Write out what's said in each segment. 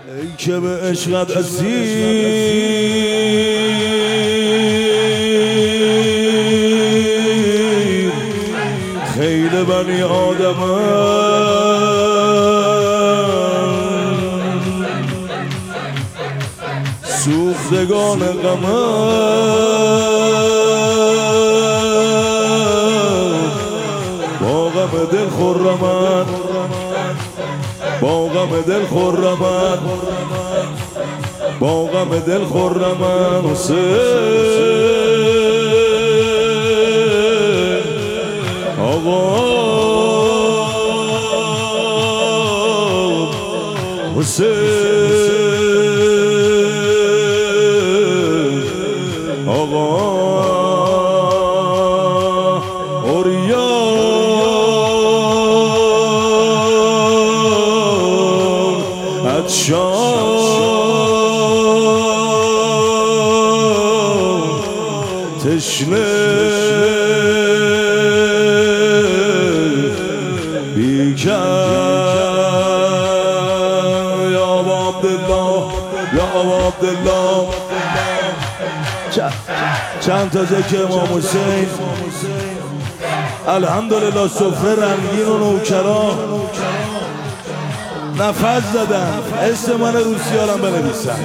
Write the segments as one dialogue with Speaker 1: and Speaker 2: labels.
Speaker 1: ای که به عشقت اسیر خیلی بنی آدمم سوختگان غمم با غم دل خرمن با غم دل خرمن با غم دل خرمن حسین آقا حسین آقا تشنه بیکن یا عبدالله یا عبدالله چند تا ذکر امام حسین الحمدلله سفره رنگین و نوکران نفس زدن اسم من روسیارم بنویسن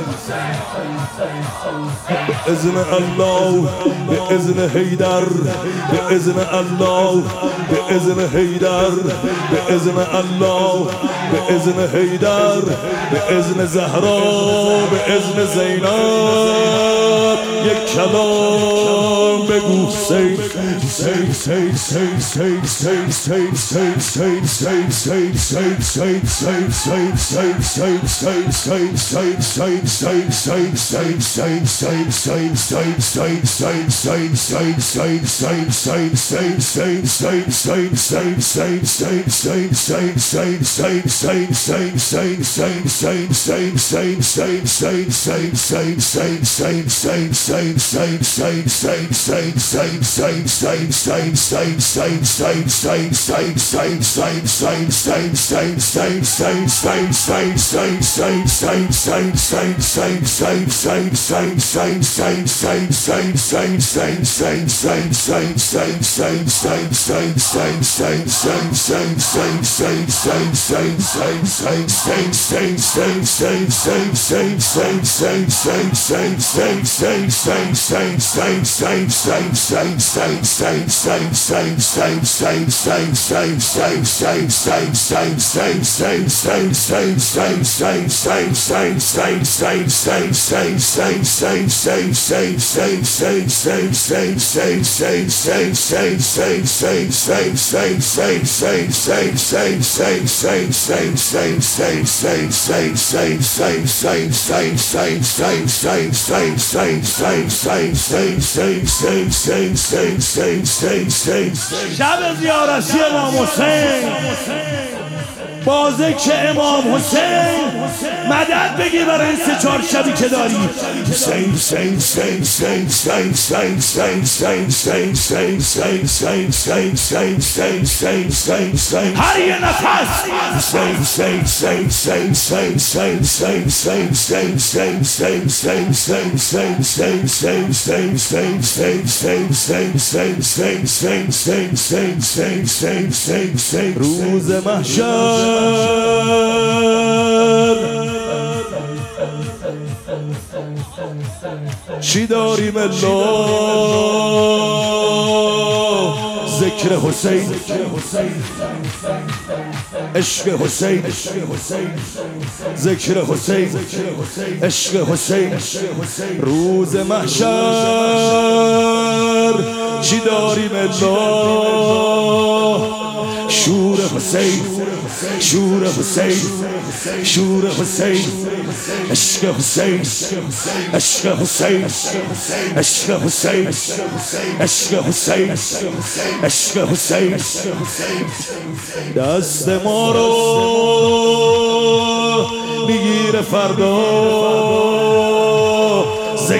Speaker 1: به اذن الله به اذن حیدر به اذن الله به اذن حیدر به اذن الله به اذن حیدر به اذن زهرا به اذن زینب یک کلام بگو حسین شب زیارتی امام حسین با ذکر امام حسین مدد بگیر برای این 3-4 شبی که داری هر یه نفس روز محشر چی داریم الله ذکر حسین عشق حسین ذکر حسین عشق حسین روز محشر چی داریم الله شور حسین شور حسین شور حسین عشق حسین عشق حسین عشق حسین عشق حسین عشق حسین دست ما رو میگیره فردا